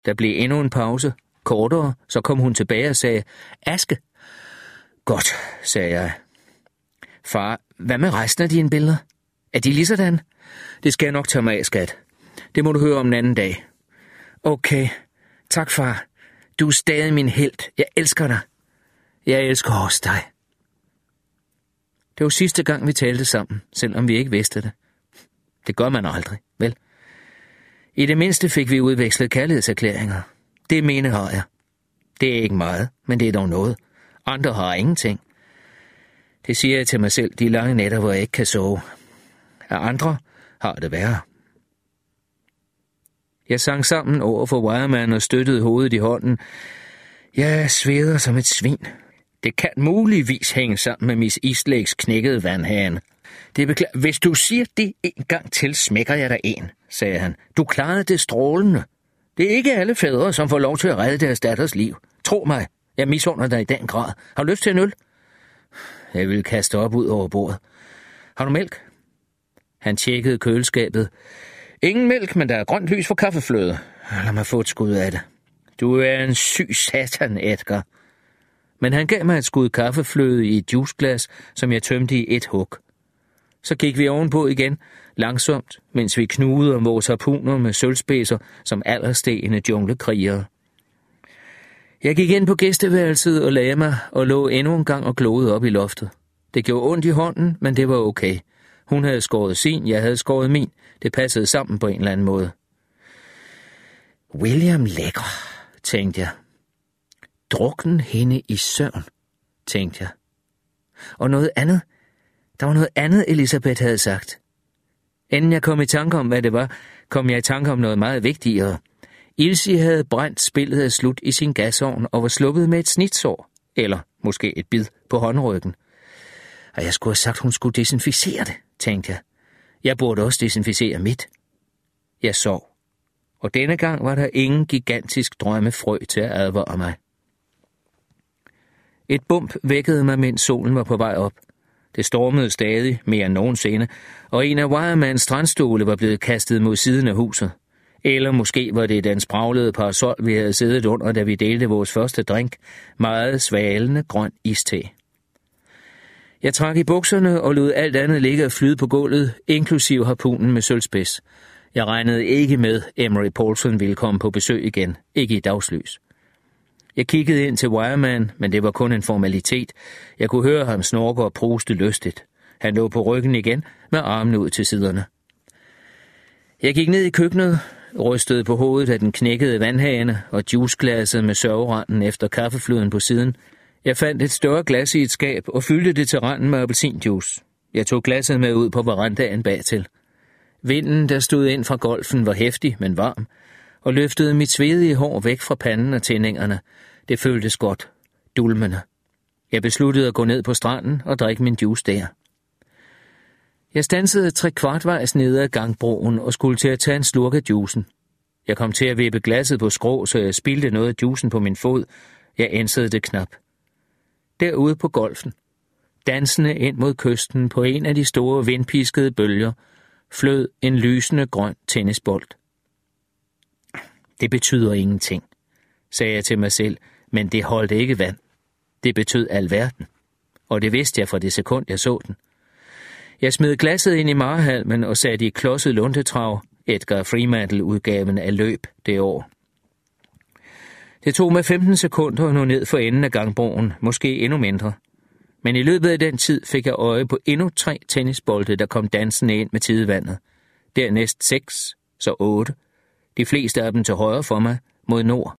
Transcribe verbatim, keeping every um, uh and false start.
Der blev endnu en pause, kortere, så kom hun tilbage og sagde, Aske. Godt, sagde jeg. Far, hvad med resten af dine billeder? Er de lige sådan? Det skal jeg nok tage mig af, skat. Det må du høre om en anden dag. Okay, tak far. Du er stadig min helt. Jeg elsker dig. Jeg elsker også dig. Det var sidste gang, vi talte sammen, selvom vi ikke vidste det. Det gør man aldrig, vel? I det mindste fik vi udvekslet kærlighedserklæringer. Det mene har jeg. Det er ikke meget, men det er dog noget. Andre har ingenting. Det siger jeg til mig selv de lange nætter, hvor jeg ikke kan sove. Af andre har det værre. Jeg sang sammen over for Wireman og støttede hovedet i hånden. Jeg sveder som et svin. Det kan muligvis hænge sammen med Miss Eastlegs knækkede vandhane. Det beklager. Hvis du siger det en gang til, smækker jeg dig en, sagde han. Du klarede det strålende. Det er ikke alle fædre, som får lov til at redde deres datters liv. Tro mig, jeg misunder dig i den grad. Har du lyst til en øl? Jeg ville kaste op ud over bordet. Har du mælk? Han tjekkede køleskabet. Ingen mælk, men der er grønt lys for kaffefløde. Lad mig få et skud af det. Du er en syg satan, Edgar. Men han gav mig et skud kaffefløde i et juiceglas, som jeg tømte i et hug. Så gik vi ovenpå igen, langsomt, mens vi knugede om vores harpuner med sølvspidser som alderstegende junglekrigere. Jeg gik ind på gæsteværelset og lagde mig og lå endnu en gang og gloede op i loftet. Det gjorde ondt i hånden, men det var okay. Hun havde skåret sin, jeg havde skåret min. Det passede sammen på en eller anden måde. William lækker, tænkte jeg. Drukken hende i søvn, tænkte jeg. Og noget andet. Der var noget andet, Elisabeth havde sagt. Inden jeg kom i tanke om, hvad det var, kom jeg i tanke om noget meget vigtigere. Ilse havde brændt spillet af slut i sin gasovn og var sluppet med et snitsår, eller måske et bid på håndryggen. Og jeg skulle have sagt, hun skulle desinficere det, tænkte jeg. Jeg burde også desinficere mit. Jeg sov, og denne gang var der ingen gigantisk drømmefrø til at advare mig. Et bump vækkede mig, mens solen var på vej op. Det stormede stadig, mere end nogensinde, og en af Wiremans strandstole var blevet kastet mod siden af huset. Eller måske var det den spraglede parasol, vi havde siddet under, da vi delte vores første drink, meget svalende grøn iste. Jeg trak i bukserne og lod alt andet ligge og flyde på gulvet, inklusive harpunen med sølvspids. Jeg regnede ikke med, Emery Paulson ville komme på besøg igen, ikke i dagslys. Jeg kiggede ind til Wireman, men det var kun en formalitet. Jeg kunne høre ham snorke og pruste lystigt. Han lå på ryggen igen, med armene ud til siderne. Jeg gik ned i køkkenet, rystede på hovedet af den knækkede vandhane og juiceglasset med sørgeranden efter kaffefløden på siden. Jeg fandt et større glas i et skab og fyldte det til randen med appelsinjuice. Jeg tog glasset med ud på verandaen bagtil. Vinden, der stod ind fra golfen, var heftig, men varm, og løftede mit svedige hår væk fra panden og tændingerne. Det føltes godt, dulmende. Jeg besluttede at gå ned på stranden og drikke min juice der. Jeg stansede tre kvartvejs ned ad gangbroen og skulle til at tage en slurk af juicen. Jeg kom til at vippe glasset på skrå, så jeg spildte noget af juicen på min fod. Jeg ænsede det knap. Derude på golfen, dansende ind mod kysten på en af de store vindpiskede bølger, flød en lysende grøn tennisbold. Det betyder ingenting, sagde jeg til mig selv, men det holdt ikke vand. Det betød alverden, og det vidste jeg fra det sekund, jeg så den. Jeg smed glasset ind i marehalmen og satte i klodset lundetrav, Edgar Fremantle-udgaven af løb det år. Det tog mig femten sekunder at nå ned for enden af gangbroen, måske endnu mindre. Men i løbet af den tid fik jeg øje på endnu tre tennisbolde, der kom dansende ind med tidevandet. Dernæst seks, så otte. De fleste af dem til højre for mig, mod nord.